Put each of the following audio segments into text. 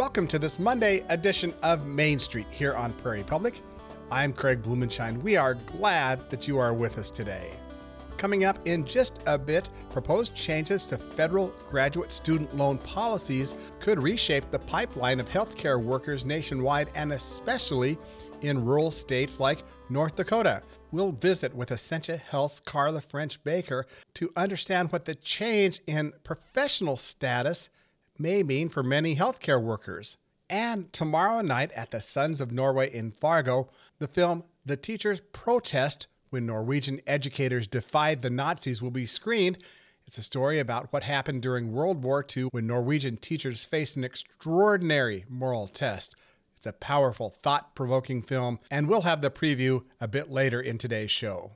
welcome to this Monday edition of Main Street here on Prairie Public. I'm Craig Blumenshine. We are glad that you are with us today. Coming up in just a bit, proposed changes to federal graduate student loan policies could reshape the pipeline of healthcare workers nationwide and especially in rural states like North Dakota. We'll visit with Essentia Health's Carla French Baker to understand what the change in professional status may mean for many healthcare workers. And tomorrow night at the Sons of Norway in Fargo, the film The Teachers Protest When Norwegian Educators Defied the Nazis will be screened. It's a story about what happened during World War II when Norwegian teachers faced an extraordinary moral test. It's a powerful, thought-provoking film, and we'll have the preview a bit later in today's show.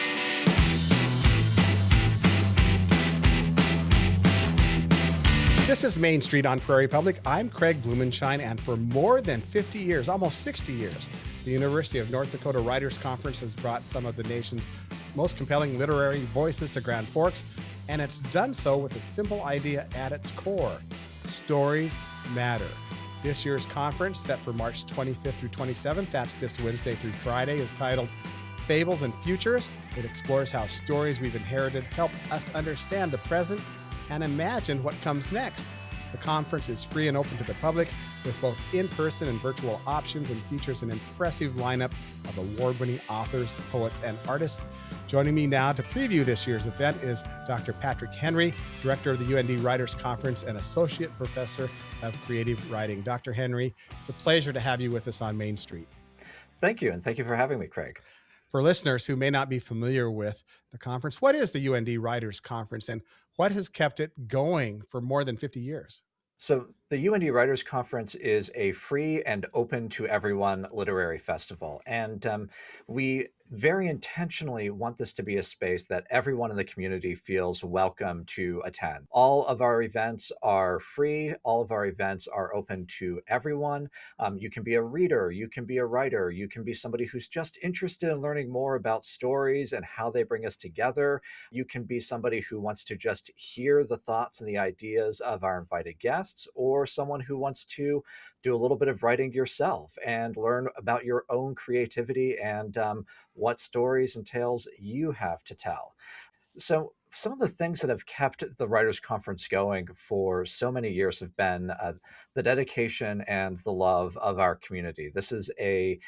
This is Main Street on Prairie Public. I'm Craig Blumenshine, and for more than 50 years, almost 60 years, the University of North Dakota Writers Conference has brought some of the nation's most compelling literary voices to Grand Forks, and it's done so with a simple idea at its core: stories matter. This year's conference, set for March 25th through 27th, that's this Wednesday through Friday, is titled Fables and Futures. It explores how stories we've inherited help us understand the present and imagine what comes next. The conference is free and open to the public with both in-person and virtual options and features an impressive lineup of award-winning authors, poets, and artists. Joining me now to preview this year's event is Dr. Patrick Henry, Director of the UND Writers Conference and Associate Professor of Creative Writing. Dr. Henry, it's a pleasure to have you with us on Main Street. Thank you, and thank you for having me, Craig. For listeners who may not be familiar with the conference, what is the UND Writers Conference and what has kept it going for more than 50 years? So the UND Writers Conference is a free and open to everyone literary festival. And we very intentionally want this to be a space that everyone in the community feels welcome to attend. All of our events are free. All of our events are open to everyone. You can be a reader, you can be a writer, you can be somebody who's just interested in learning more about stories and how they bring us together. You can be somebody who wants to just hear the thoughts and the ideas of our invited guests, or someone who wants to do a little bit of writing yourself and learn about your own creativity and what stories and tales you have to tell. So some of the things that have kept the Writers' Conference going for so many years have been the dedication and the love of our community. This is a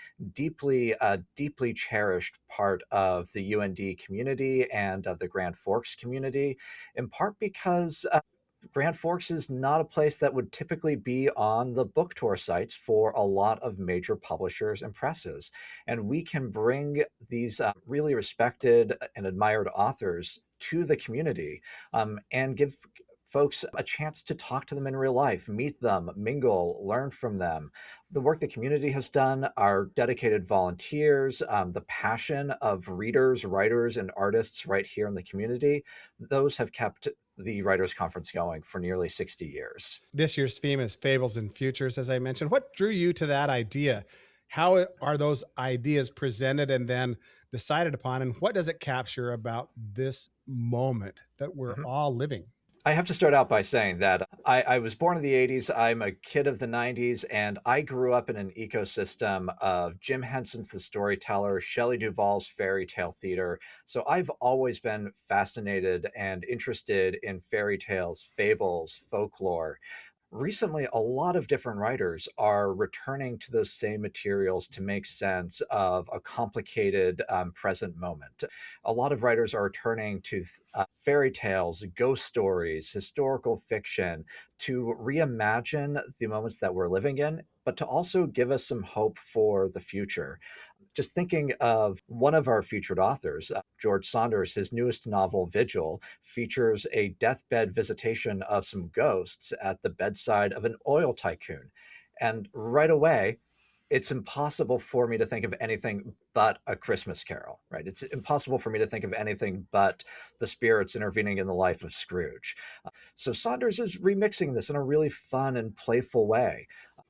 deeply cherished part of the UND community and of the Grand Forks community, in part because Grand Forks is not a place that would typically be on the book tour sites for a lot of major publishers and presses. And we can bring these really respected and admired authors to the community and give folks a chance to talk to them in real life, meet them, mingle, learn from them. The work the community has done, our dedicated volunteers, the passion of readers, writers, and artists right here in the community, those have kept the Writers' Conference going for nearly 60 years. This year's theme is Fables and Futures, as I mentioned. What drew you to that idea? How are those ideas presented and then decided upon? And what does it capture about this moment that we're all living? I have to start out by saying that I was born in the 80s. I'm a kid of the 90s, and I grew up in an ecosystem of Jim Henson's The Storyteller, Shelley Duvall's fairy tale theater. So I've always been fascinated and interested in fairy tales, fables, folklore. Recently, a lot of different writers are returning to those same materials to make sense of a complicated present moment. A lot of writers are returning to fairy tales, ghost stories, historical fiction to reimagine the moments that we're living in, but to also give us some hope for the future. Just thinking of one of our featured authors, George Saunders, his newest novel, Vigil, features a deathbed visitation of some ghosts at the bedside of an oil tycoon. And right away, it's impossible for me to think of anything but A Christmas Carol, right? It's impossible for me to think of anything but the spirits intervening in the life of Scrooge. So Saunders is remixing this in a really fun and playful way.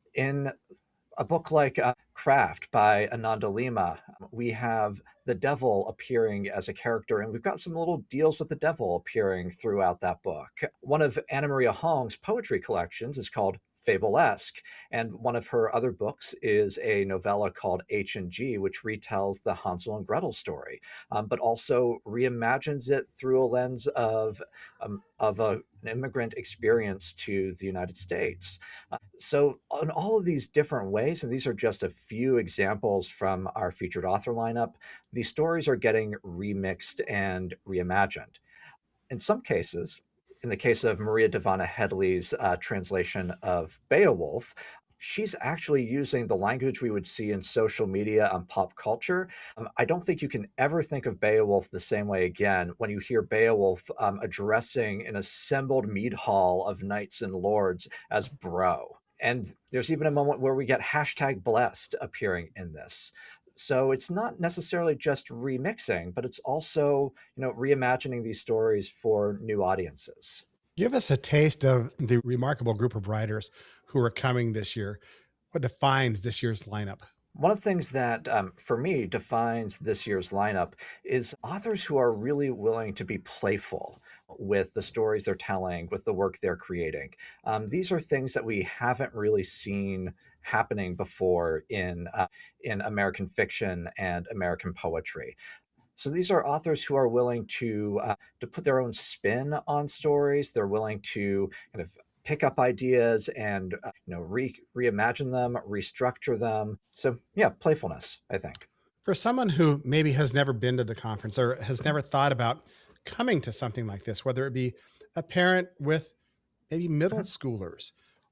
In a book like Craft by Ananda Lima, we have the devil appearing as a character, and we've got some little deals with the devil appearing throughout that book. One of Anna Maria Hong's poetry collections is called fablesque. And one of her other books is a novella called H and G, which retells the Hansel and Gretel story, but also reimagines it through a lens of an immigrant experience to the United States. So, in all of these different ways, and these are just a few examples from our featured author lineup, these stories are getting remixed and reimagined. In some cases, in the case of Maria Devana Headley's translation of Beowulf, she's actually using the language we would see in social media and pop culture. I don't think you can ever think of Beowulf the same way again when you hear Beowulf addressing an assembled mead hall of knights and lords as bro. And there's even a moment where we get hashtag blessed appearing in this. So it's not necessarily just remixing, but it's also, reimagining these stories for new audiences. Give us a taste of the remarkable group of writers who are coming this year. What defines this year's lineup? One of the things that, for me, defines this year's lineup is authors who are really willing to be playful with the stories they're telling, with the work they're creating. These are things that we haven't really seen happening before in American fiction and American poetry. So these are authors who are willing to put their own spin on stories. They're willing to kind of pick up ideas and reimagine them, restructure them. So yeah, playfulness, I think. For someone who maybe has never been to the conference or has Mhm, never thought about coming to something like this, whether it be a parent with maybe middle mhm, schoolers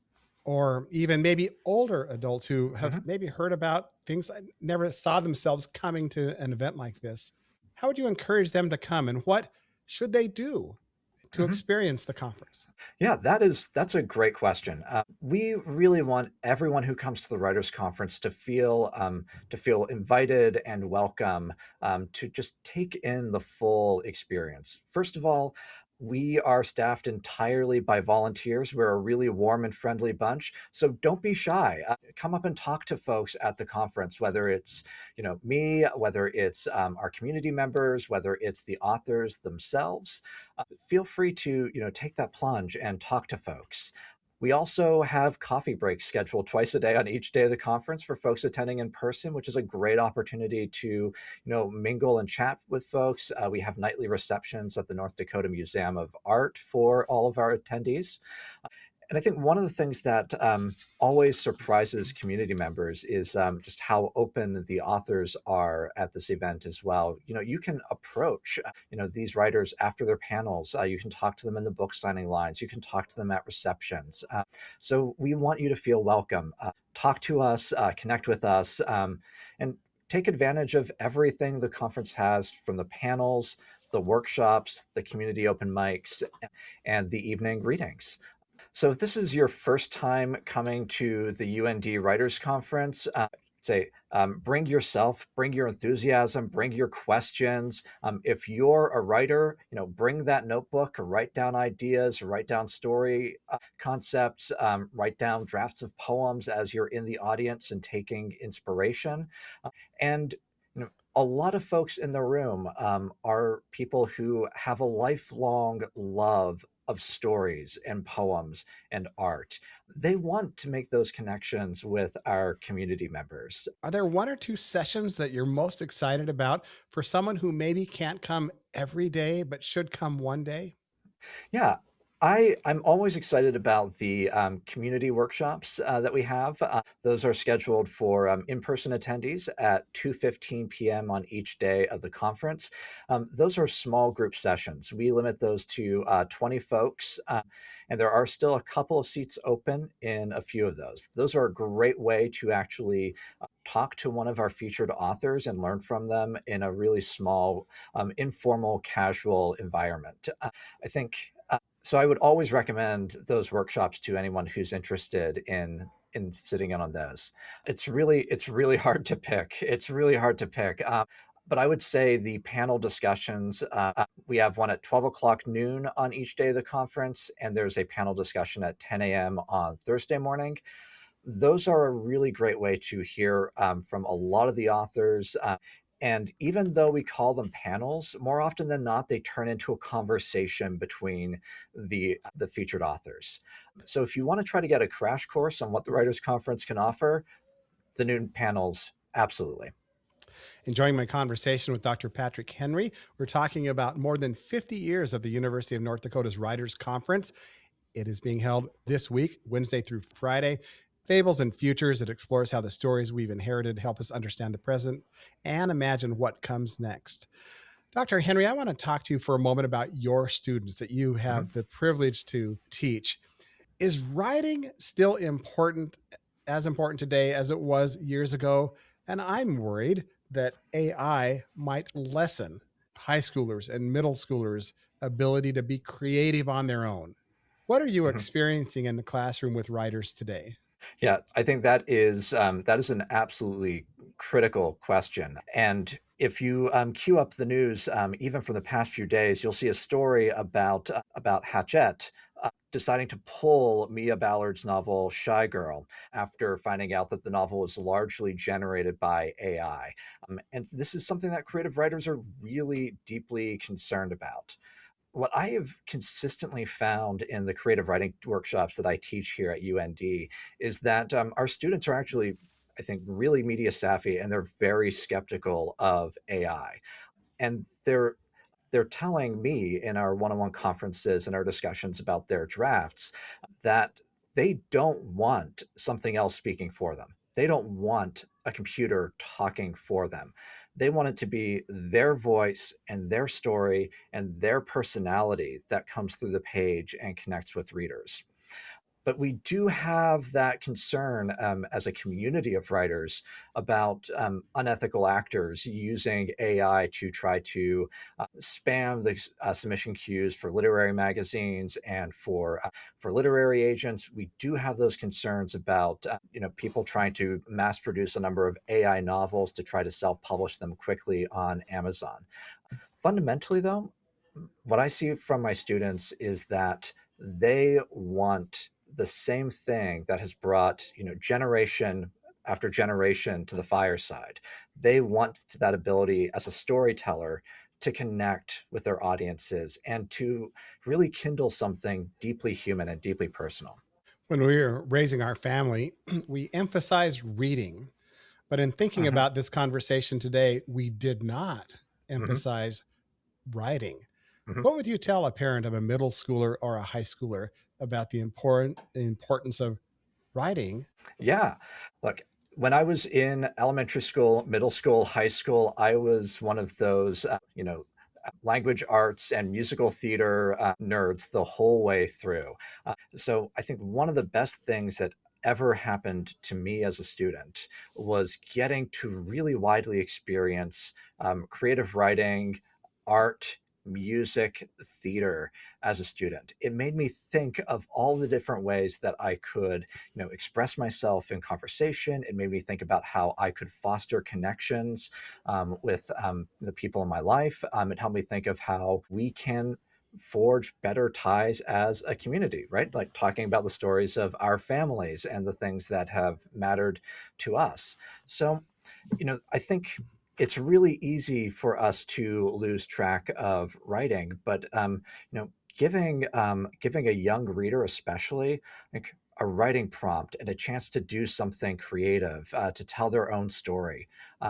or even maybe older adults who have mhm, maybe heard about things never saw themselves coming to an event like this, how would you encourage them to come and what should they do to mhm. experience the conference? Yeah, that's a great question. We really want everyone who comes to the writers' conference to feel invited and welcome, to just take in the full experience. First of all, we are staffed entirely by volunteers. We're a really warm and friendly bunch, so don't be shy. Come up and talk to folks at the conference, whether it's me, whether it's our community members, whether it's the authors themselves. Feel free to take that plunge and talk to folks. We also have coffee breaks scheduled twice a day on each day of the conference for folks attending in person, which is a great opportunity to mingle and chat with folks. We have nightly receptions at the North Dakota Museum of Art for all of our attendees. And I think one of the things that always surprises community members is just how open the authors are at this event as well. You can approach, these writers after their panels. You can talk to them in the book signing lines. You can talk to them at receptions. So we want you to feel welcome. Talk to us, connect with us, and take advantage of everything the conference has, from the panels, the workshops, the community open mics, and the evening readings. So if this is your first time coming to the UND Writers Conference, bring yourself, bring your enthusiasm, bring your questions. If you're a writer, bring that notebook, write down ideas, write down story concepts, write down drafts of poems as you're in the audience and taking inspiration. And a lot of folks in the room are people who have a lifelong love of stories and poems and art. They want to make those connections with our community members. Are there one or two sessions that you're most excited about for someone who maybe can't come every day but should come one day? Yeah. I'm always excited about the community workshops that we have. Those are scheduled for in-person attendees at 2:15 p.m. on each day of the conference. Those are small group sessions. We limit those to 20 folks, and there are still a couple of seats open in a few of those. Those are a great way to actually talk to one of our featured authors and learn from them in a really small, informal, casual environment. I think so. I would always recommend those workshops to anyone who's interested in sitting in on those. It's really hard to pick. It's really hard to pick. But I would say the panel discussions. We have one at 12 o'clock noon on each day of the conference, and there's a panel discussion at 10 a.m. on Thursday morning. Those are a really great way to hear from a lot of the authors. And even though we call them panels, more often than not, they turn into a conversation between the featured authors. So if you want to try to get a crash course on what the Writers Conference can offer, the noon panels, absolutely. Enjoying my conversation with Dr. Patrick Henry. We're talking about more than 50 years of the University of North Dakota's Writers Conference. It is being held this week, Wednesday through Friday. Fables and Futures, it explores how the stories we've inherited help us understand the present and imagine what comes next. Dr. Henry, I want to talk to you for a moment about your students that you Mhm. have the privilege to teach. Is writing still important, as important today as it was years ago? And I'm worried that AI might lessen high schoolers and middle schoolers' ability to be creative on their own. What are you Mhm. experiencing in the classroom with writers today? Yeah, I think that is an absolutely critical question. And if you queue up the news, even from the past few days, you'll see a story about Hachette deciding to pull Mia Ballard's novel Shy Girl after finding out that the novel was largely generated by AI. And this is something that creative writers are really deeply concerned about. What I have consistently found in the creative writing workshops that I teach here at UND is that our students are actually, I think, really media savvy, and they're very skeptical of AI. And they're telling me in our one-on-one conferences and our discussions about their drafts that they don't want something else speaking for them. They don't want a computer talking for them. They want it to be their voice and their story and their personality that comes through the page and connects with readers. But we do have that concern as a community of writers about unethical actors using AI to try to spam the submission queues for literary magazines and for literary agents. We do have those concerns about people trying to mass produce a number of AI novels to try to self-publish them quickly on Amazon. Fundamentally, though, what I see from my students is that they want the same thing that has brought, generation after generation to the fireside. They want that ability as a storyteller to connect with their audiences and to really kindle something deeply human and deeply personal. When we were raising our family, we emphasized reading. But in thinking Mhm, about this conversation today, we did not mhm, emphasize writing. mhm. What would you tell a parent of a middle schooler or a high schooler about the importance of writing? Yeah. Look, when I was in elementary school, middle school, high school, I was one of those, language arts and musical theater nerds the whole way through. So I think one of the best things that ever happened to me as a student was getting to really widely experience creative writing, art, music, theater as a student. It made me think of all the different ways that I could, express myself in conversation. It made me think about how I could foster connections with the people in my life. It helped me think of how we can forge better ties as a community, right? Like talking about the stories of our families and the things that have mattered to us. So, I think it's really easy for us to lose track of writing, but giving a young reader, especially, like a writing prompt and a chance to do something creative, to tell their own story.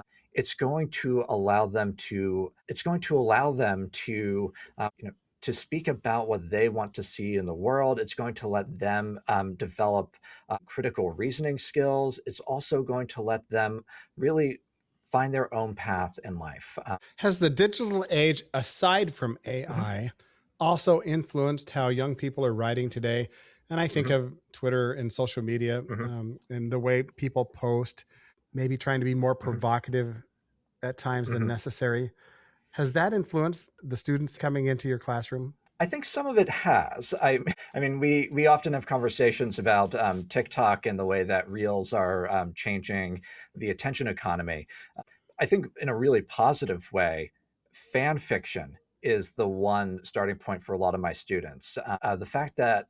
It's going to allow them to to speak about what they want to see in the world. It's going to let them develop critical reasoning skills. It's also going to let them really find their own path in life. Has the digital age, aside from Mhm, AI, also influenced how young people are writing today? And I think mhm, of Twitter and social media mhm, and the way people post, maybe trying to be more mhm, provocative at times than mhm. necessary. Has that influenced the students coming into your classroom? I think some of it has. I mean, we often have conversations about TikTok and the way that reels are changing the attention economy. I think in a really positive way, fan fiction is the one starting point for a lot of my students. The fact that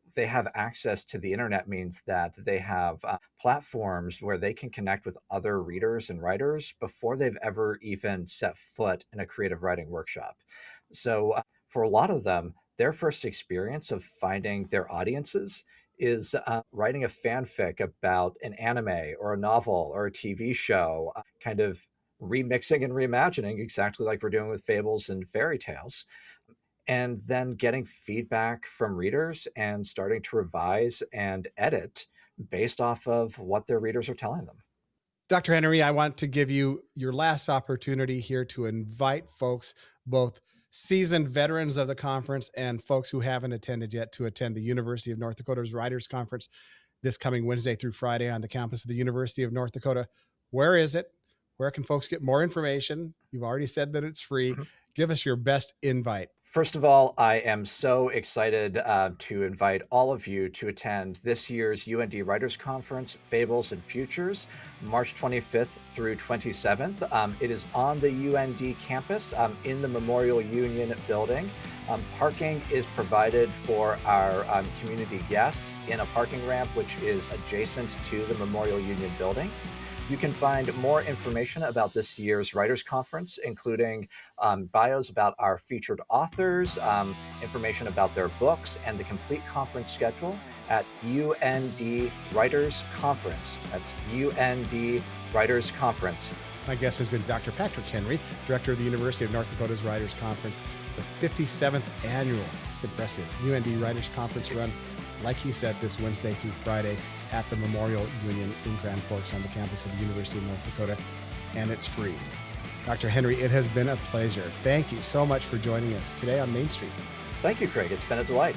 they have access to the internet means that they have platforms where they can connect with other readers and writers before they've ever even set foot in a creative writing workshop. So, for a lot of them, their first experience of finding their audiences is writing a fanfic about an anime or a novel or a TV show, kind of remixing and reimagining exactly like we're doing with fables and fairy tales, and then getting feedback from readers and starting to revise and edit based off of what their readers are telling them. Dr. Henry, I want to give you your last opportunity here to invite folks, both seasoned veterans of the conference and folks who haven't attended yet, to attend the University of North Dakota's Writers Conference this coming Wednesday through Friday on the campus of the University of North Dakota. Where is it? Where can folks get more information? You've already said that it's free. Mhm. Give us your best invite. First of all, I am so excited to invite all of you to attend this year's UND Writers Conference, Fables and Futures, March 25th through 27th. It is on the UND campus in the Memorial Union building. Parking is provided for our community guests in a parking ramp, which is adjacent to the Memorial Union building. You can find more information about this year's Writers Conference, including bios about our featured authors, information about their books, and the complete conference schedule at UND Writers Conference. That's UND Writers Conference. My guest has been Dr. Patrick Henry, Director of the University of North Dakota's Writers Conference, the 57th annual. It's impressive. UND Writers Conference runs, like he said, this Wednesday through Friday at the Memorial Union in Grand Forks on the campus of the University of North Dakota, and it's free. Dr. Henry, it has been a pleasure. Thank you so much for joining us today on Main Street. Thank you, Craig. It's been a delight.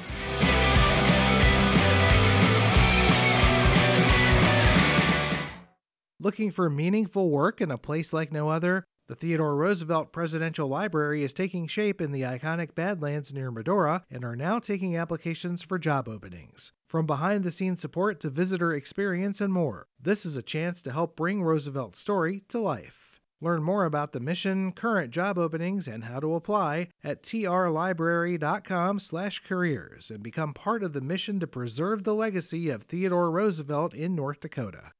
Looking for meaningful work in a place like no other? The Theodore Roosevelt Presidential Library is taking shape in the iconic Badlands near Medora and are now taking applications for job openings. From behind-the-scenes support to visitor experience and more, this is a chance to help bring Roosevelt's story to life. Learn more about the mission, current job openings, and how to apply at trlibrary.com/careers and become part of the mission to preserve the legacy of Theodore Roosevelt in North Dakota.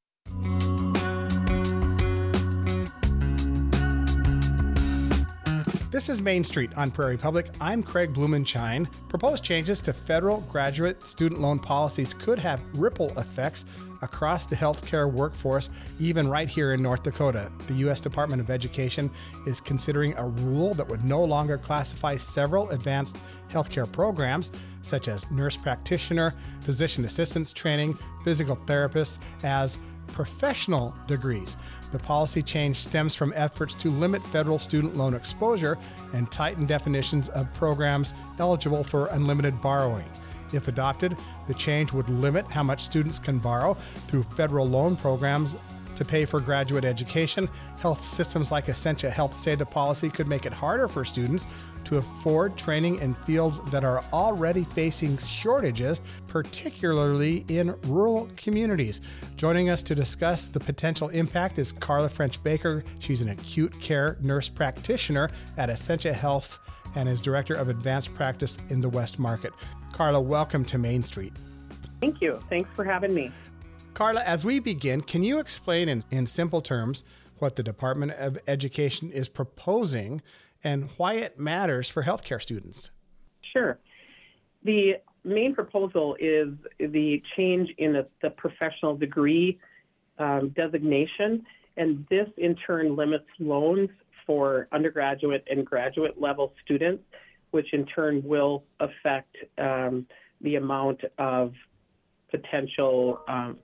This is Main Street on Prairie Public. I'm Craig Blumenshine. Proposed changes to federal graduate student loan policies could have ripple effects across the healthcare workforce, even right here in North Dakota. The U.S. Department of Education is considering a rule that would no longer classify several advanced healthcare programs, such as nurse practitioner, physician assistance training, physical therapist, as professional degrees. The policy change stems from efforts to limit federal student loan exposure and tighten definitions of programs eligible for unlimited borrowing. If adopted, the change would limit how much students can borrow through federal loan programs to pay for graduate education. Health systems like Essentia Health say the policy could make it harder for students to afford training in fields that are already facing shortages, particularly in rural communities. Joining us to discuss the potential impact is Carla French Baker. She's an acute care nurse practitioner at Essentia Health and is Director of Advanced Practice in the West Market. Carla, welcome to Main Street. Thank you. Thanks for having me. Carla, as we begin, can you explain in simple terms what the Department of Education is proposing and why it matters for healthcare students? Sure. The main proposal is the change in the professional degree designation, and this in turn limits loans for undergraduate and graduate level students, which in turn will affect the amount of potential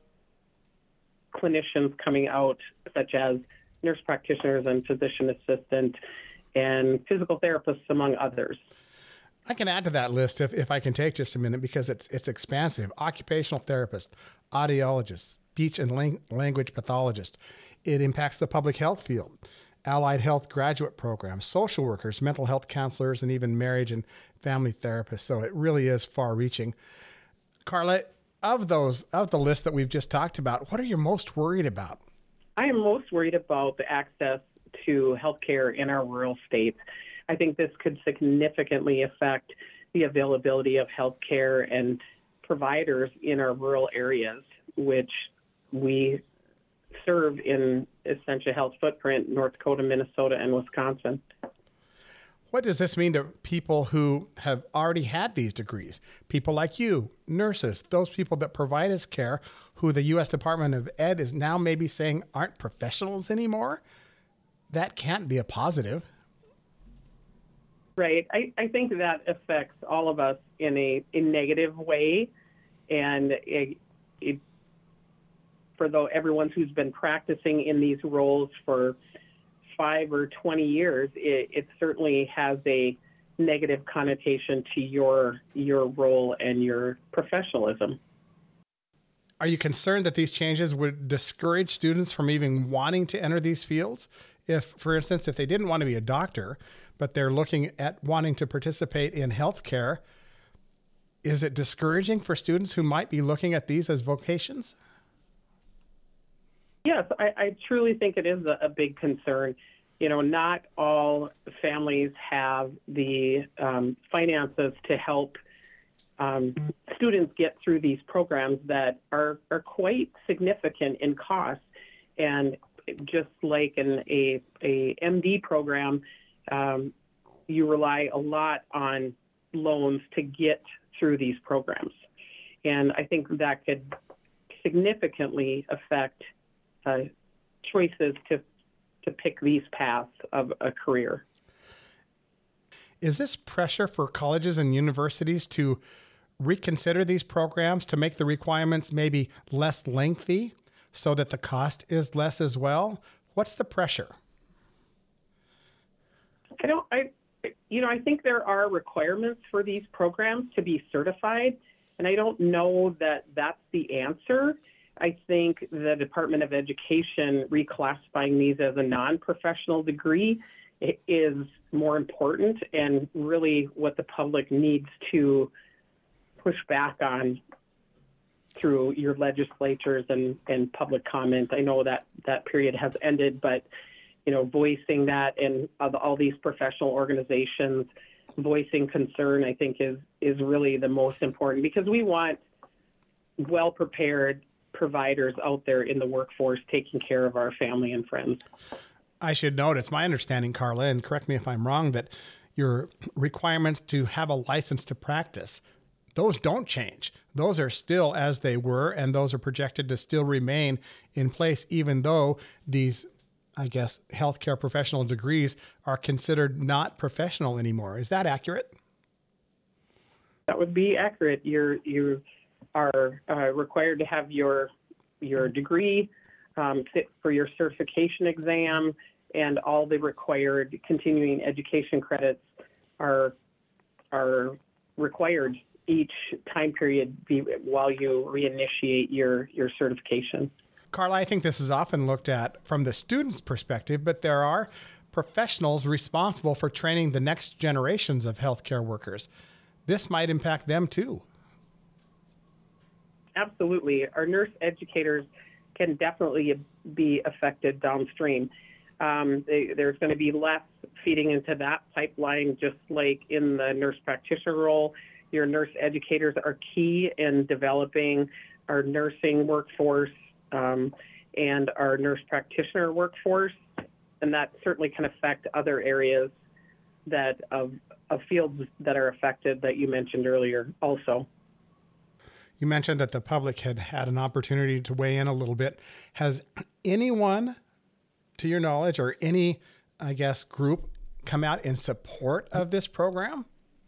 clinicians coming out, such as nurse practitioners and physician assistant and physical therapists, among others. I can add to that list if I can take just a minute, because it's expansive. Occupational therapist, audiologist, speech and language pathologist. It impacts the public health field, allied health graduate programs, social workers, mental health counselors, and even marriage and family therapists. So it really is far-reaching. Carla, of the list that we've just talked about, what are you most worried about? I am most worried about the access to healthcare in our rural states. I think this could significantly affect the availability of healthcare and providers in our rural areas, which we serve in Essentia Health footprint, North Dakota, Minnesota, and Wisconsin. What does this mean to people who have already had these degrees? People like you, nurses, those people that provide us care, who the U.S. Department of Ed is now maybe saying aren't professionals anymore? That can't be a positive. Right. I think that affects all of us in a negative way. And for everyone who's been practicing in these roles for 5 or 20 years, it certainly has a negative connotation to your role and your professionalism. Are you concerned that these changes would discourage students from even wanting to enter these fields? If, for instance, if they didn't want to be a doctor, but they're looking at wanting to participate in healthcare, is it discouraging for students who might be looking at these as vocations? Yes, I truly think it is a big concern. Not all families have the finances to help students get through these programs that are quite significant in cost. And just like in a MD program, you rely a lot on loans to get through these programs. And I think that could significantly affect choices to pick these paths of a career. Is this pressure for colleges and universities to reconsider these programs to make the requirements maybe less lengthy so that the cost is less as well? What's the pressure? I think there are requirements for these programs to be certified, and I don't know that that's the answer. I think the Department of Education reclassifying these as a non-professional degree is more important and really what the public needs to push back on through your legislatures and public comment. I know that period has ended, but voicing that and all these professional organizations voicing concern, I think is really the most important, because we want well-prepared providers out there in the workforce taking care of our family and friends. I should note, it's my understanding, Carla, and correct me if I'm wrong, that your requirements to have a license to practice, those don't change. Those are still as they were, and those are projected to still remain in place, even though these, I guess, healthcare professional degrees are considered not professional anymore. Is that accurate? That would be accurate. You are required to have your degree, sit for your certification exam, and all the required continuing education credits are required each time period while you reinitiate your certification. Carla, I think this is often looked at from the student's perspective, but there are professionals responsible for training the next generations of healthcare workers. This might impact them too. Absolutely. Our nurse educators can definitely be affected downstream. There's going to be less feeding into that pipeline, just like in the nurse practitioner role. Your nurse educators are key in developing our nursing workforce and our nurse practitioner workforce, and that certainly can affect other areas of fields that are affected that you mentioned earlier also. You mentioned that the public had an opportunity to weigh in a little bit. Has anyone, to your knowledge, or any, I guess, group come out in support of this program?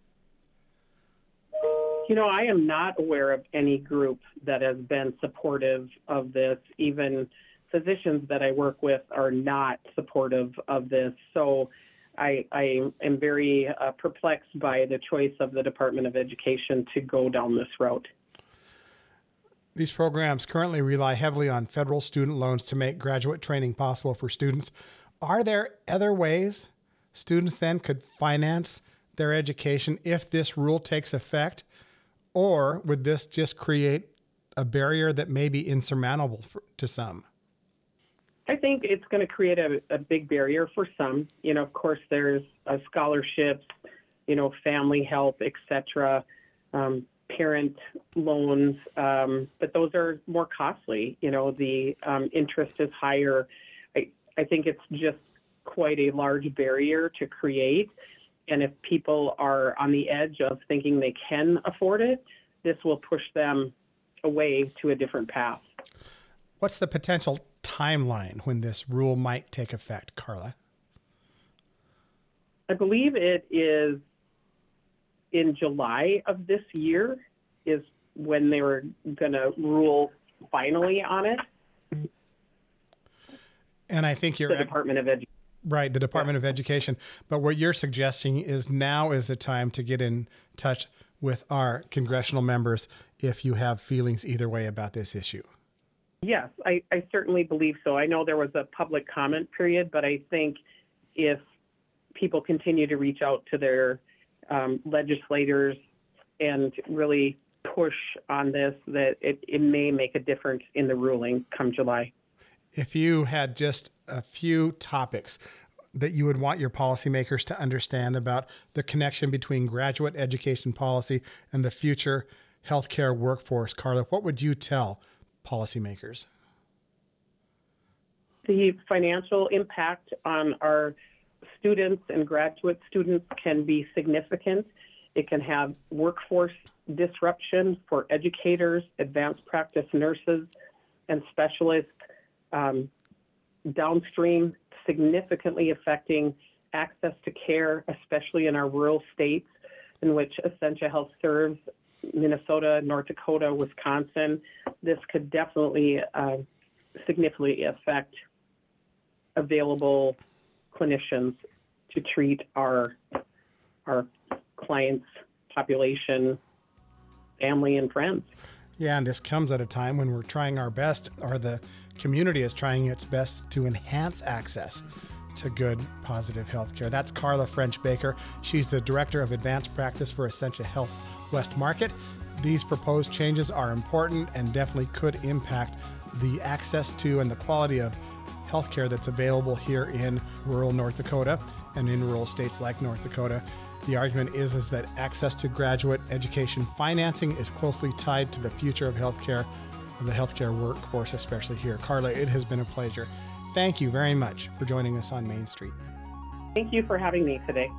I am not aware of any group that has been supportive of this. Even physicians that I work with are not supportive of this. So I am very perplexed by the choice of the Department of Education to go down this route. These programs currently rely heavily on federal student loans to make graduate training possible for students. Are there other ways students then could finance their education if this rule takes effect? Or would this just create a barrier that may be insurmountable to some? I think it's going to create a big barrier for some. Of course, there's scholarships, family help, etc. parent loans, but those are more costly. The interest is higher. I think it's just quite a large barrier to create. And if people are on the edge of thinking they can afford it, this will push them away to a different path. What's the potential timeline when this rule might take effect, Carla? I believe it is in July of this year is when they were going to rule finally on it. And I think the Department of Education. Right, the Department of Education. But what you're suggesting is now is the time to get in touch with our congressional members if you have feelings either way about this issue. Yes, I certainly believe so. I know there was a public comment period, but I think if people continue to reach out to their legislators and really push on this, that it may make a difference in the ruling come July. If you had just a few topics that you would want your policymakers to understand about the connection between graduate education policy and the future healthcare workforce, Carla, what would you tell policymakers? The financial impact on our students and graduate students can be significant. It can have workforce disruption for educators, advanced practice nurses, and specialists, downstream significantly affecting access to care, especially in our rural states in which Essentia Health serves, Minnesota, North Dakota, Wisconsin. This could definitely significantly affect available clinicians to treat our clients' population, family, and friends. Yeah, and this comes at a time when we're trying our best, or the community is trying its best to enhance access to good, positive health care. That's Carla French Baker. She's the Director of Advanced Practice for Essentia Health's West Market. These proposed changes are important and definitely could impact the access to and the quality of healthcare that's available here in rural North Dakota and in rural states like North Dakota. The argument is that access to graduate education financing is closely tied to the future of healthcare, of the healthcare workforce, especially here. Carla, it has been a pleasure. Thank you very much for joining us on Main Street. Thank you for having me today.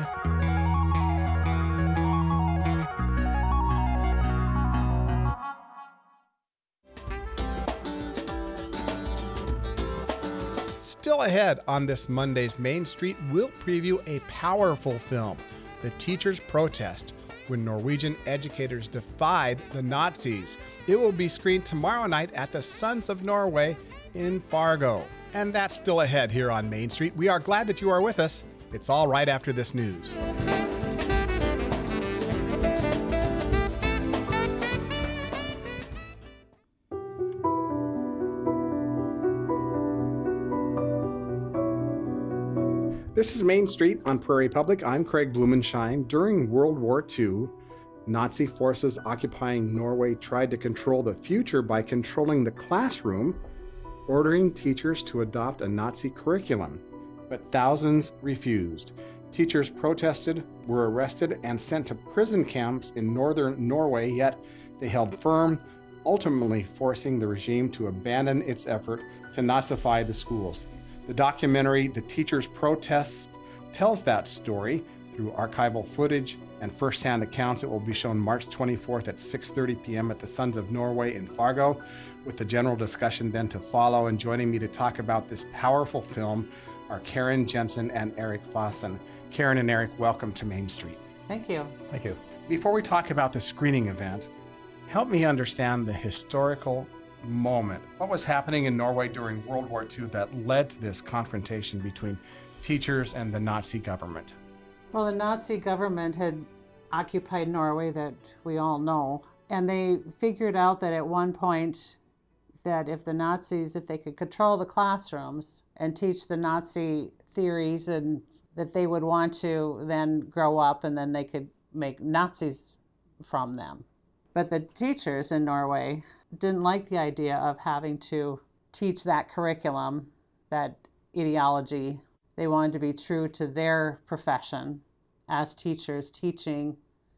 Still ahead on this Monday's Main Street, we'll preview a powerful film, The Teachers' Protest, when Norwegian educators defied the Nazis. It will be screened tomorrow night at the Sons of Norway in Fargo. And that's still ahead here on Main Street. We are glad that you are with us. It's all right after this news. This is Main Street on Prairie Public. I'm Craig Blumenshine. During World War II, Nazi forces occupying Norway tried to control the future by controlling the classroom, ordering teachers to adopt a Nazi curriculum. But thousands refused. Teachers protested, were arrested, and sent to prison camps in northern Norway, yet they held firm, ultimately forcing the regime to abandon its effort to Nazify the schools. The documentary, The Teachers' Protest, tells that story through archival footage and firsthand accounts. It will be shown March 24th at 6:30 p.m. at the Sons of Norway in Fargo, with the general discussion then to follow. And joining me to talk about this powerful film are Karen Jensen and Eric Fossen. Karen and Eric, welcome to Main Street. Thank you. Thank you. Before we talk about the screening event, help me understand the historical moment. What was happening in Norway during World War II that led to this confrontation between teachers and the Nazi government? Well, the Nazi government had occupied Norway, that we all know, and they figured out that at one point that if the Nazis, if they could control the classrooms and teach the Nazi theories, and that they would want to then grow up and then they could make Nazis from them. But the teachers in Norway didn't like the idea of having to teach that curriculum, that ideology. They wanted to be true to their profession as teachers, teaching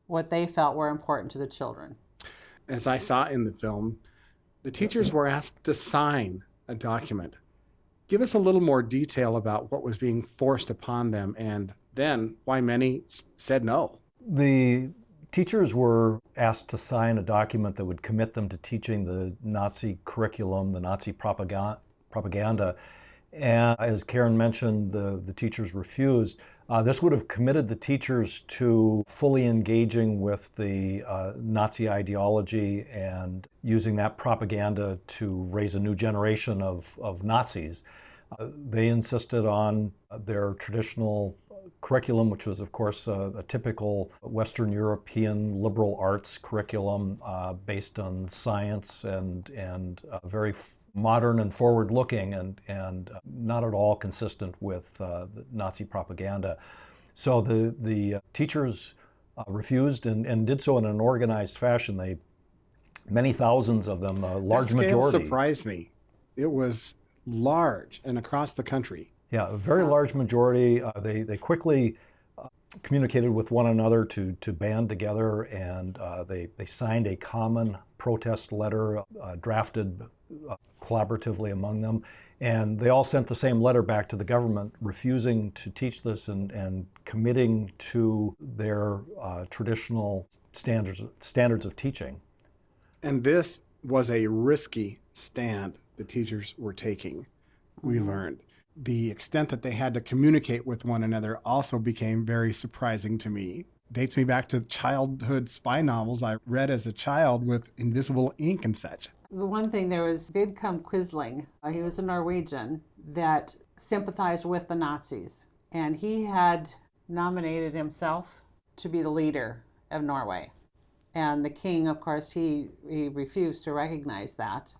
what they felt were important to the children. As I saw in the film, the teachers were asked to sign a document. Give us a little more detail about what was being forced upon them and then why many said no. The teachers were asked to sign a document that would commit them to teaching the Nazi curriculum, the Nazi propaganda. And as Karen mentioned, the teachers refused. This would have committed the teachers to fully engaging with the Nazi ideology and using that propaganda to raise a new generation of Nazis. They insisted on their traditional curriculum, which was, of course, a typical Western European liberal arts curriculum based on science and very modern and forward-looking and not at all consistent with the Nazi propaganda. So the teachers refused and did so in an organized fashion. Many thousands of them, a large majority. That scale surprised me. It was large and across the country. Yeah, a very large majority. They quickly communicated with one another to band together, and they signed a common protest letter drafted collaboratively among them. And they all sent the same letter back to the government, refusing to teach this and committing to their traditional standards of teaching. And this was a risky stand the teachers were taking, we learned. The extent that they had to communicate with one another also became very surprising to me. Dates me back to childhood spy novels I read as a child with invisible ink and such. The one thing, there was Vidkun Quisling. He was a Norwegian that sympathized with the Nazis. And he had nominated himself to be the leader of Norway. And the king, of course, he refused to recognize that.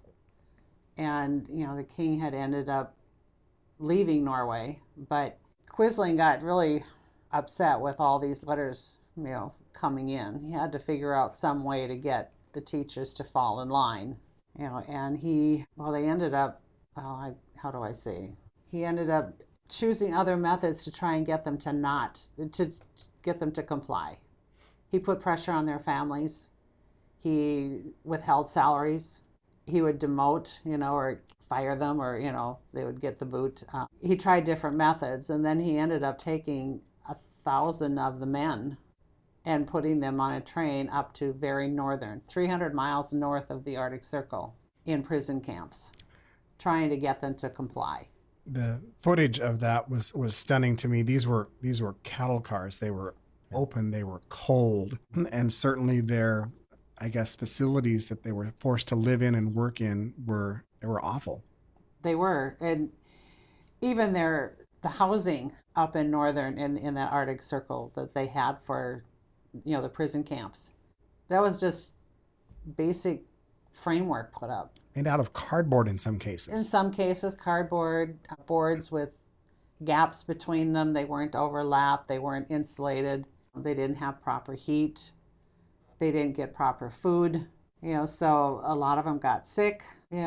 And, the king had ended up leaving Norway. But Quisling got really upset with all these letters, coming in. He had to figure out some way to get the teachers to fall in line. And they ended up, how do I say? He ended up choosing other methods to try and get them to comply. He put pressure on their families. He withheld salaries. He would demote, or fire them, or, they would get the boot. He tried different methods, and then he ended up taking 1,000 of the men and putting them on a train up to very northern, 300 miles north of the Arctic Circle, in prison camps, trying to get them to comply. The footage of that was stunning to me. These were cattle cars. They were open, they were cold, and certainly their, facilities that they were forced to live in and work in were awful. They were, and even the housing up in northern in the Arctic Circle that they had for the prison camps, that was just basic framework put up. And out of cardboard in some cases. In some cases, cardboard, boards with gaps between them. They weren't overlapped. They weren't insulated. They didn't have proper heat. They didn't get proper food. So a lot of them got sick.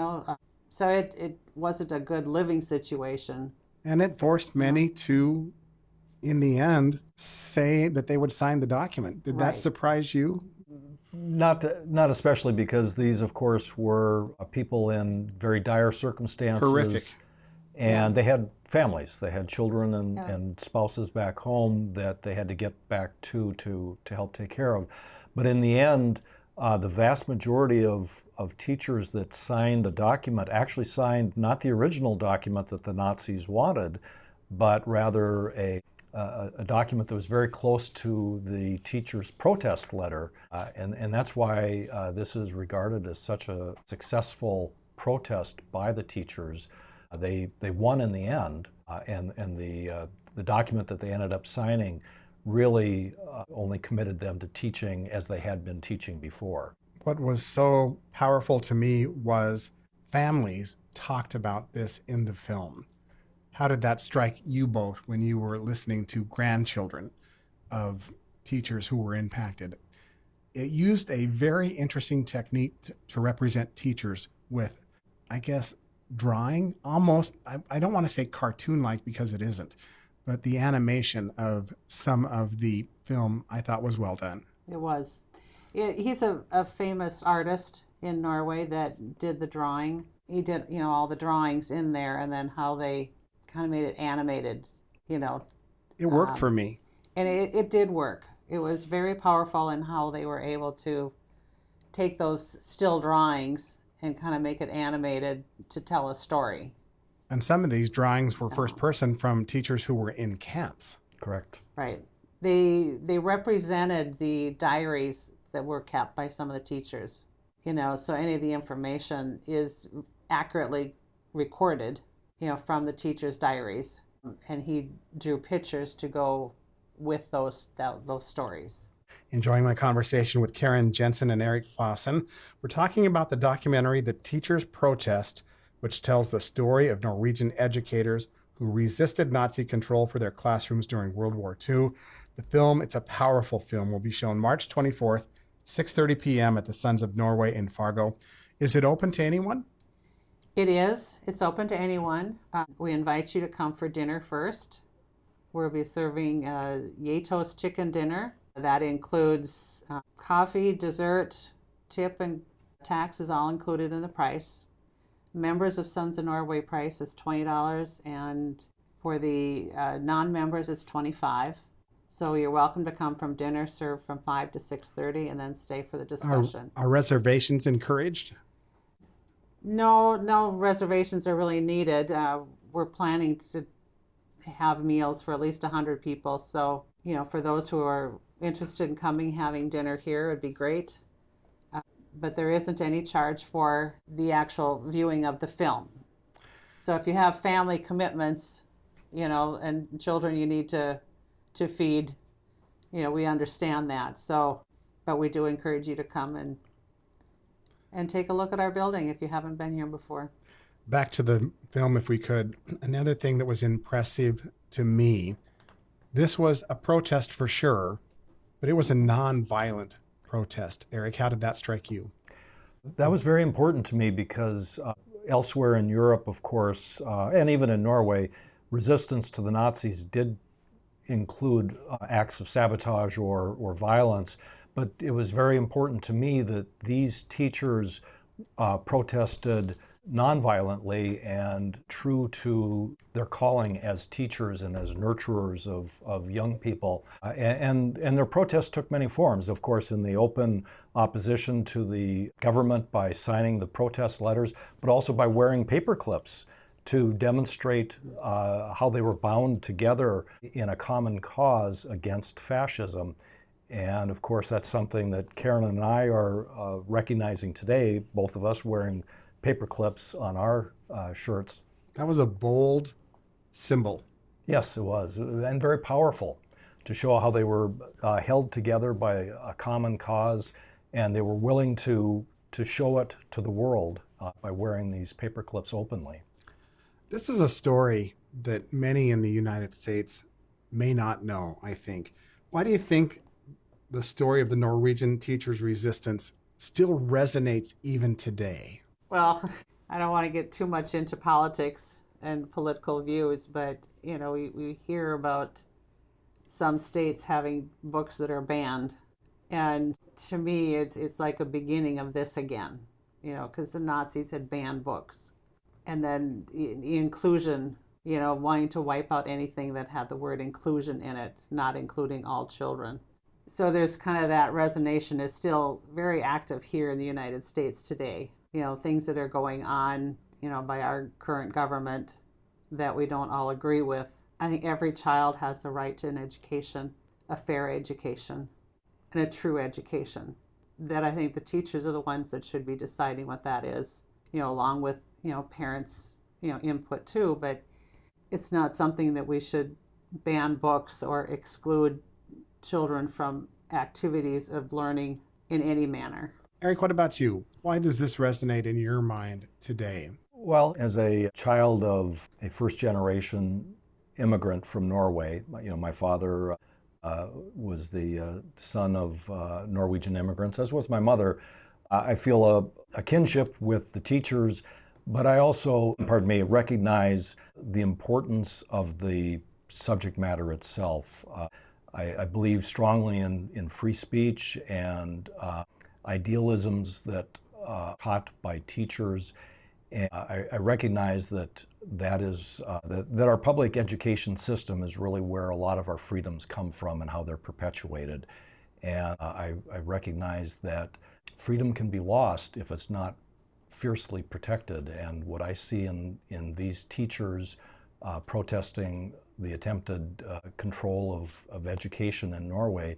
So it wasn't a good living situation. And it forced many to, in the end, say that they would sign the document. Did that surprise you? Not especially, because these, of course, were people in very dire circumstances. Horrific. And they had families. They had children and spouses back home that they had to get back to help take care of. But in the end, the vast majority of teachers that signed a document actually signed not the original document that the Nazis wanted, but rather a document that was very close to the teacher's protest letter. And that's why this is regarded as such a successful protest by the teachers. They won in the end, and the document that they ended up signing really only committed them to teaching as they had been teaching before. What was so powerful to me was families talked about this in the film. How did that strike you both when you were listening to grandchildren of teachers who were impacted? It used a very interesting technique to represent teachers with, drawing, almost, I don't want to say cartoon-like because it isn't, but the animation of some of the film I thought was well done. It was. He's a famous artist in Norway that did the drawing. He did, all the drawings in there, and then how they kind of made it animated, It worked for me. And it did work. It was very powerful in how they were able to take those still drawings and kind of make it animated to tell a story. And some of these drawings were first person from teachers who were in camps. Correct. Right. They represented the diaries that were kept by some of the teachers. So any of the information is accurately recorded, from the teachers' diaries. And he drew pictures to go with those stories. Enjoying my conversation with Karen Jensen and Eric Fossen. We're talking about the documentary, The Teachers' Protest, which tells the story of Norwegian educators who resisted Nazi control for their classrooms during World War II. The film, it's a powerful film, will be shown March 24th, 6:30 p.m. at the Sons of Norway in Fargo. Is it open to anyone? It is. It's open to anyone. We invite you to come for dinner first. We'll be serving Yatos chicken dinner. That includes coffee, dessert, tip, and tax is all included in the price. Members of Sons of Norway price is $20, and for the non-members it's $25. So you're welcome to come from dinner, serve from 5 to 6:30, and then stay for the discussion. Are reservations encouraged? No reservations are really needed. We're planning to have meals for at least 100 people. So, for those who are interested in coming, having dinner here, it would be great. But there isn't any charge for the actual viewing of the film. So if you have family commitments, and children you need to feed, we understand that. So, but we do encourage you to come and take a look at our building if you haven't been here before. Back to the film, if we could. Another thing that was impressive to me, this was a protest for sure, but it was a non-violent protest. Eric, how did that strike you? That was very important to me because elsewhere in Europe, of course, and even in Norway, resistance to the Nazis did include acts of sabotage or violence. But it was very important to me that these teachers protested nonviolently and true to their calling as teachers and as nurturers of young people. And their protest took many forms, of course, in the open opposition to the government by signing the protest letters, but also by wearing paper clips to demonstrate how they were bound together in a common cause against fascism. And of course, that's something that Karen and I are recognizing today, both of us wearing paper clips on our shirts. That was a bold symbol. Yes, it was, and very powerful to show how they were held together by a common cause, and they were willing to show it to the world by wearing these paper clips openly. This is a story that many in the United States may not know, I think. Why do you think the story of the Norwegian teachers' resistance still resonates even today? Well, I don't want to get too much into politics and political views, but, we hear about some states having books that are banned. And to me, it's like a beginning of this again, because the Nazis had banned books. And then the inclusion, wanting to wipe out anything that had the word inclusion in it, not including all children. So there's kind of that resonation is still very active here in the United States today. Things that are going on, by our current government that we don't all agree with. I think every child has the right to an education, a fair education, and a true education. That I think the teachers are the ones that should be deciding what that is, along with, parents, input too. But it's not something that we should ban books or exclude children from activities of learning in any manner. Eric, what about you? Why does this resonate in your mind today? Well, as a child of a first-generation immigrant from Norway, my father was the son of Norwegian immigrants, as was my mother. I feel a kinship with the teachers, but I also, recognize the importance of the subject matter itself. I believe strongly in free speech and idealisms that taught by teachers. And I recognize that that our public education system is really where a lot of our freedoms come from and how they're perpetuated. And I recognize that freedom can be lost if it's not fiercely protected. And what I see in these teachers protesting the attempted control of education in Norway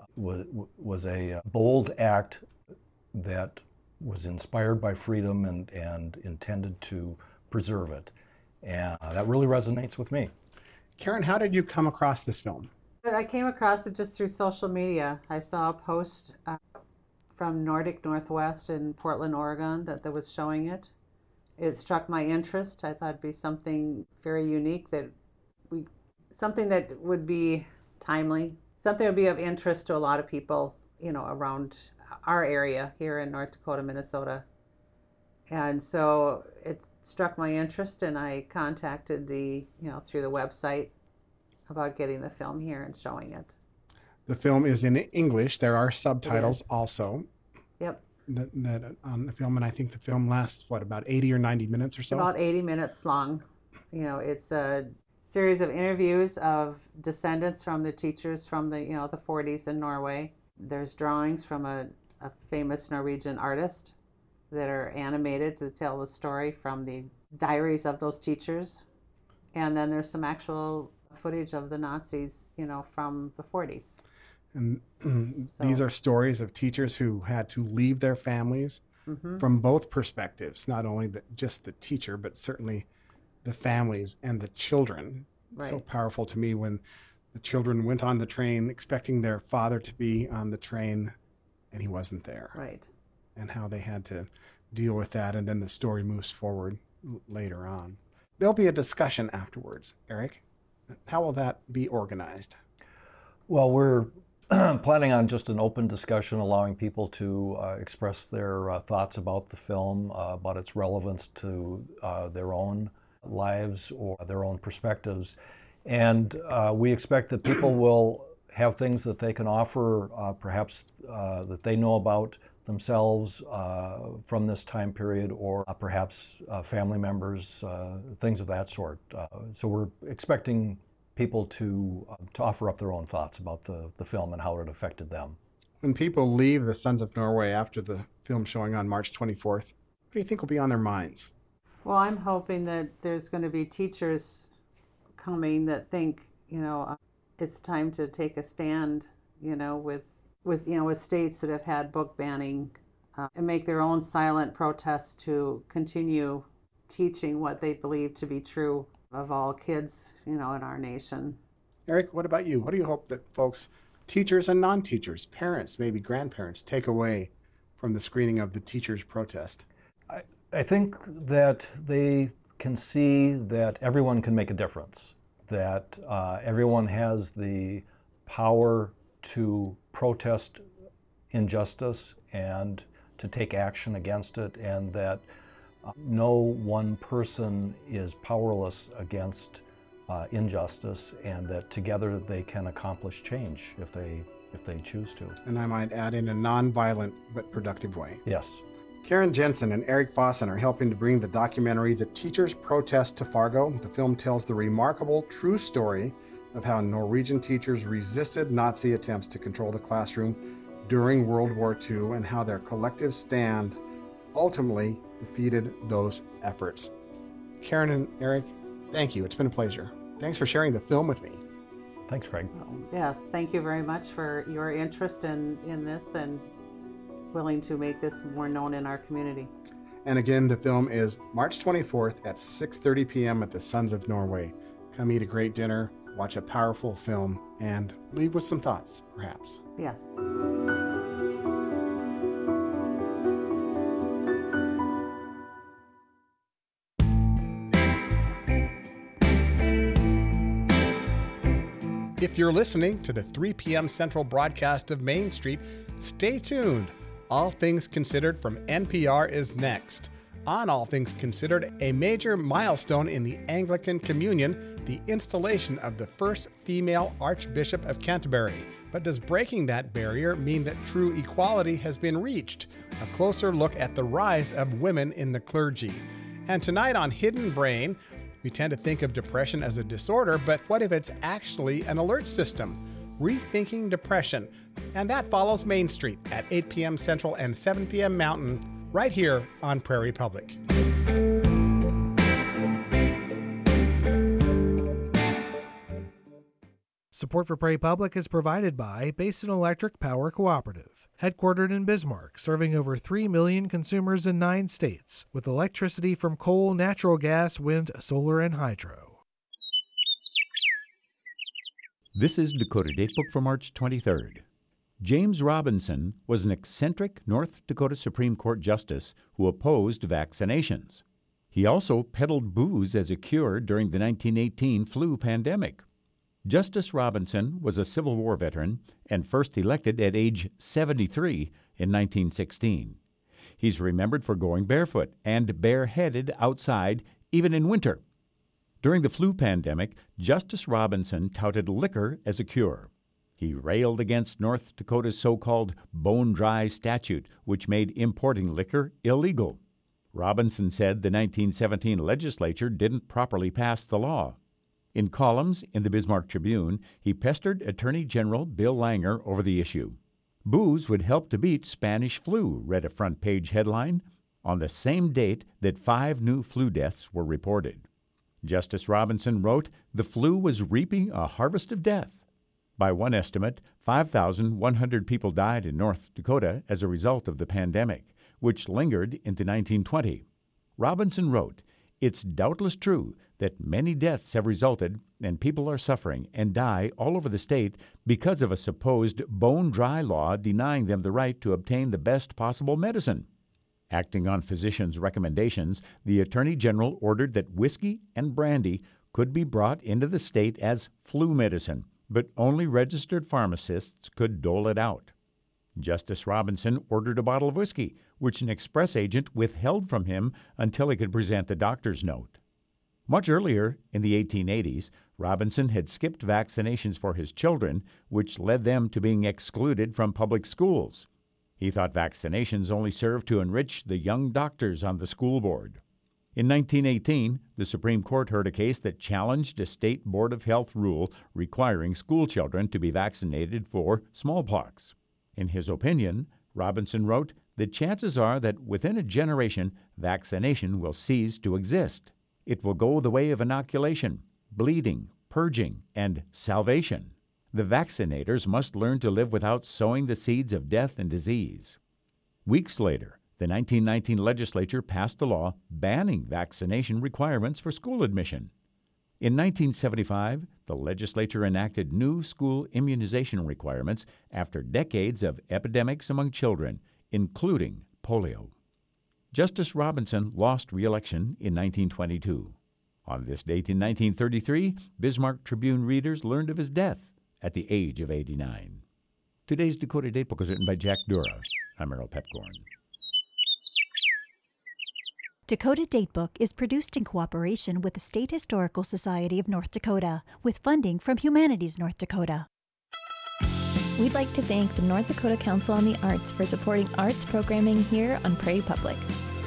was a bold act that was inspired by freedom and intended to preserve it. And that really resonates with me. Karen, how did you come across this film? I came across it just through social media. I saw a post from Nordic Northwest in Portland, Oregon that was showing it. It struck my interest. I thought it'd be something very unique, something that would be timely, something that would be of interest to a lot of people, around our area here in North Dakota, Minnesota. And so it struck my interest, and I contacted through the website about getting the film here and showing it. The film is in English. There are subtitles also. Yep. That on the film, and I think the film lasts, about 80 or 90 minutes or so? About 80 minutes long. It's a series of interviews of descendants from the teachers from the 40s in Norway. There's drawings from a famous Norwegian artist that are animated to tell the story from the diaries of those teachers. And then there's some actual footage of the Nazis, from the 40s. And these are stories of teachers who had to leave their families from both perspectives, not only just the teacher, but certainly the families and the children. Right. It's so powerful to me when the children went on the train expecting their father to be on the train and he wasn't there. Right. And how they had to deal with that. And then the story moves forward later on. There'll be a discussion afterwards. Eric, how will that be organized? Well, we're planning on just an open discussion, allowing people to express their thoughts about the film, about its relevance to their own lives or their own perspectives. And we expect that people will have things that they can offer, perhaps that they know about themselves from this time period, or perhaps family members, things of that sort. So we're expecting people to offer up their own thoughts about the film and how it affected them. When people leave the Sons of Norway after the film showing on March 24th, what do you think will be on their minds? Well, I'm hoping that there's going to be teachers coming that think, it's time to take a stand, with states that have had book banning, and make their own silent protests to continue teaching what they believe to be true of all kids, in our nation. Eric, what about you? What do you hope that folks, teachers and non-teachers, parents, maybe grandparents, take away from the screening of the teachers' protest? I think that they can see that everyone can make a difference, that everyone has the power to protest injustice and to take action against it, and that no one person is powerless against injustice, and that together they can accomplish change if they choose to. And I might add, in a non-violent but productive way. Yes. Karen Jensen and Eric Fossen are helping to bring the documentary The Teachers' Protest to Fargo. The film tells the remarkable true story of how Norwegian teachers resisted Nazi attempts to control the classroom during World War II, and how their collective stand ultimately defeated those efforts. Karen and Eric, thank you. It's been a pleasure. Thanks for sharing the film with me. Thanks, Craig. Yes, thank you very much for your interest in this and willing to make this more known in our community. And again, the film is March 24th at 6:30 p.m. at the Sons of Norway. Come eat a great dinner, watch a powerful film, and leave with some thoughts, perhaps. Yes. If you're listening to the 3 p.m. Central broadcast of Main Street, stay tuned. All Things Considered from NPR is next. On All Things Considered, a major milestone in the Anglican Communion, the installation of the first female Archbishop of Canterbury. But does breaking that barrier mean that true equality has been reached? A closer look at the rise of women in the clergy. And tonight on Hidden Brain, we tend to think of depression as a disorder, but what if it's actually an alert system? Rethinking Depression. And that follows Main Street at 8 p.m. Central and 7 p.m. Mountain, right here on Prairie Public. Support for Prairie Public is provided by Basin Electric Power Cooperative, headquartered in Bismarck, serving over 3 million consumers in 9 states, with electricity from coal, natural gas, wind, solar, and hydro. This is Dakota Datebook for March 23rd. James Robinson was an eccentric North Dakota Supreme Court justice who opposed vaccinations. He also peddled booze as a cure during the 1918 flu pandemic. Justice Robinson was a Civil War veteran and first elected at age 73 in 1916. He's remembered for going barefoot and bareheaded outside, even in winter. During the flu pandemic, Justice Robinson touted liquor as a cure. He railed against North Dakota's so-called bone-dry statute, which made importing liquor illegal. Robinson said the 1917 legislature didn't properly pass the law. In columns in the Bismarck Tribune, he pestered Attorney General Bill Langer over the issue. Booze would help to beat Spanish flu, read a front-page headline, on the same date that 5 new flu deaths were reported. Justice Robinson wrote, the flu was reaping a harvest of death. By one estimate, 5,100 people died in North Dakota as a result of the pandemic, which lingered into 1920. Robinson wrote, it's doubtless true that many deaths have resulted and people are suffering and die all over the state because of a supposed bone-dry law denying them the right to obtain the best possible medicine. Acting on physicians' recommendations, the Attorney General ordered that whiskey and brandy could be brought into the state as flu medicine, but only registered pharmacists could dole it out. Justice Robinson ordered a bottle of whiskey, which an express agent withheld from him until he could present a doctor's note. Much earlier, in the 1880s, Robinson had skipped vaccinations for his children, which led them to being excluded from public schools. He thought vaccinations only served to enrich the young doctors on the school board. In 1918, the Supreme Court heard a case that challenged a state Board of Health rule requiring school children to be vaccinated for smallpox. In his opinion, Robinson wrote, the chances are that within a generation, vaccination will cease to exist. It will go the way of inoculation, bleeding, purging, and salvation. The vaccinators must learn to live without sowing the seeds of death and disease. Weeks later, the 1919 legislature passed a law banning vaccination requirements for school admission. In 1975, the legislature enacted new school immunization requirements after decades of epidemics among children, including polio. Justice Robinson lost re-election in 1922. On this date in 1933, Bismarck Tribune readers learned of his death at the age of 89. Today's Dakota Datebook was written by Jack Dura. I'm Errol Pepcorn. Dakota Datebook is produced in cooperation with the State Historical Society of North Dakota, with funding from Humanities North Dakota. We'd like to thank the North Dakota Council on the Arts for supporting arts programming here on Prairie Public.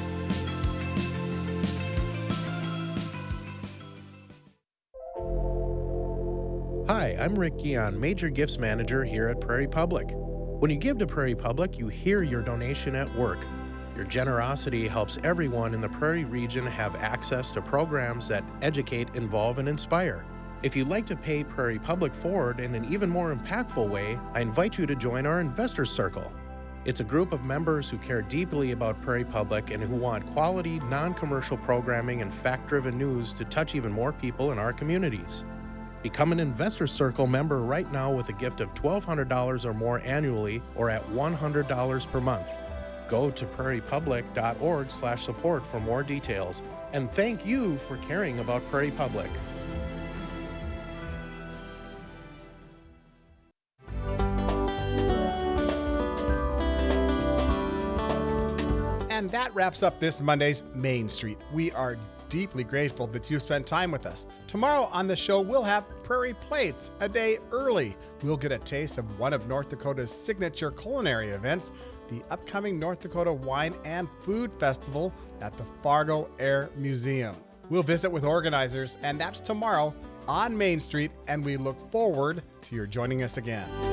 Hi, I'm Rick Guion, Major Gifts Manager here at Prairie Public. When you give to Prairie Public, you hear your donation at work. Your generosity helps everyone in the Prairie region have access to programs that educate, involve, and inspire. If you'd like to pay Prairie Public forward in an even more impactful way, I invite you to join our Investors Circle. It's a group of members who care deeply about Prairie Public and who want quality, non-commercial programming and fact-driven news to touch even more people in our communities. Become an Investors Circle member right now with a gift of $1,200 or more annually or at $100 per month. Go to prairiepublic.org/support for more details. And thank you for caring about Prairie Public. And that wraps up this Monday's Main Street. We are deeply grateful that you've spent time with us. Tomorrow on the show, we'll have Prairie Plates a day early. We'll get a taste of one of North Dakota's signature culinary events, the upcoming North Dakota Wine and Food Festival at the Fargo Air Museum. We'll visit with organizers, and that's tomorrow on Main Street, and we look forward to your joining us again.